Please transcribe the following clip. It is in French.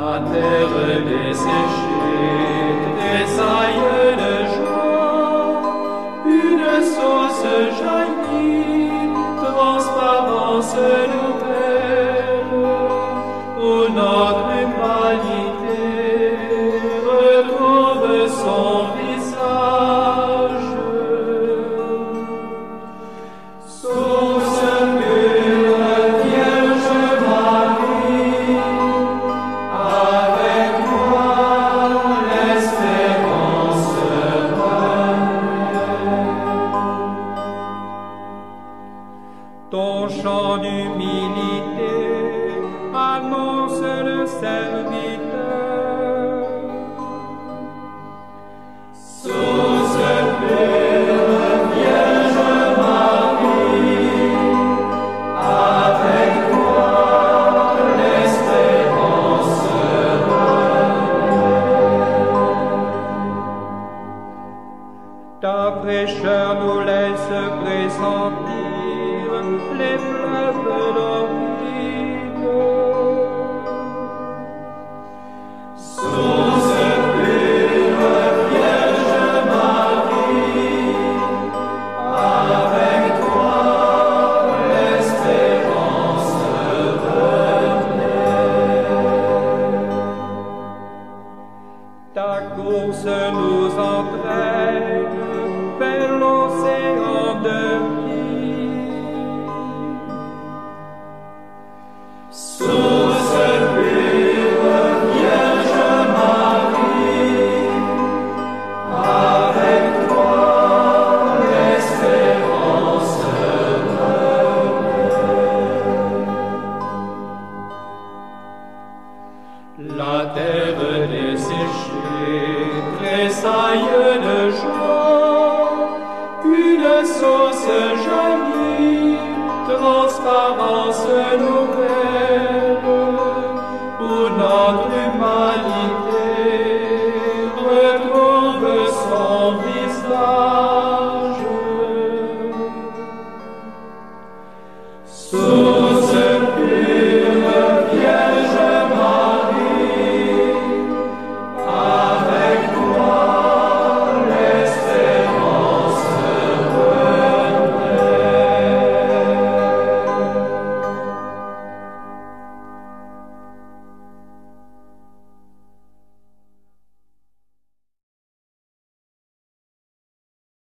La terre desséchée tressaille de joie, une source jaillit, transparence nouvelle, où notre humanité retrouve son visage. Source pure, Vierge Marie, avec toi l'espérance règne. Ton chant d'humilité annonce le serviteur. Source pure, Vierge Marie, avec toi l'espérance règne. Ta fraîcheur nous laisse pressentir les fleuves d'Oride. Source pure, Vierge Marie, avec toi l'espérance renaît. Ta course nous entraîne vers l'océan de vie. Source pure, Vierge Marie, avec toi l'espérance renaît. La terre desséchée tressaille de joie, une source jaillit, transparence nouvelle, pour notre humanité